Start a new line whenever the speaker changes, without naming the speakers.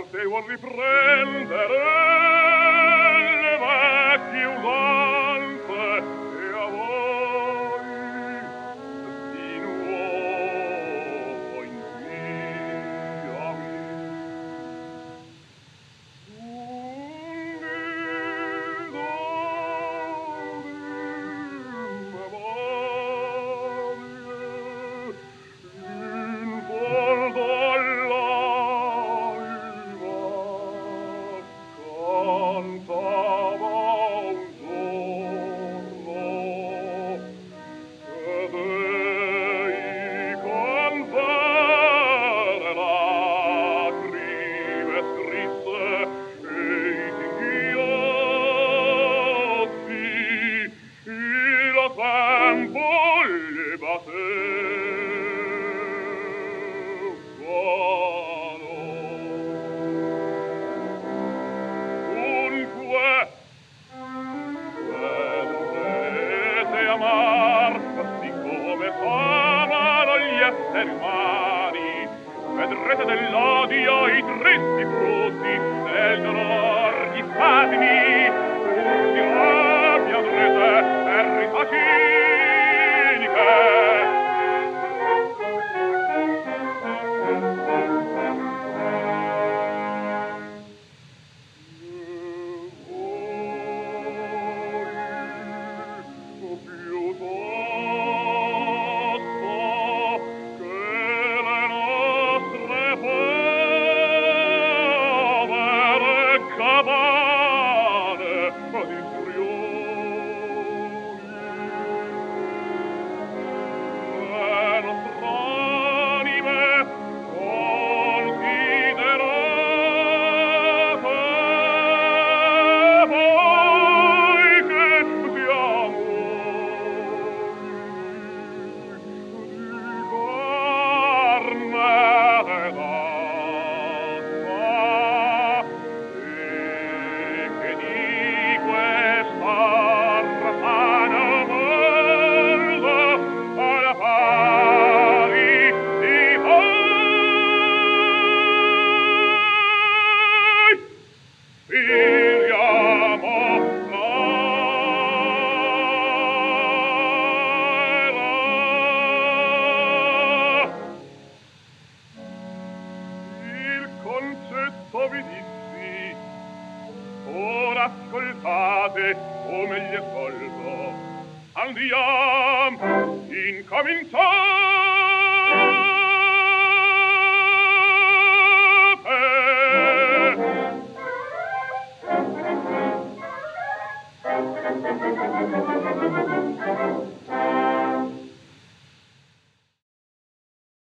se vuol riprendere le vecchie usanze e a voi di nuovo inviami un nido di memorie in fondo all'alba cantava un giorno ed ei con vere lacrime scrisse e i singhiozzi il tempo le battevano. Dunque, vedrete amar, siccome amano gli esseri umani, vedrete dell'odio i tristi frutti, del dolor gli spasimi, di rabbia andrete per risa ciniche. Concetto vi dissi, ora ascoltate come gli ascolto. Andiamo, incominciate.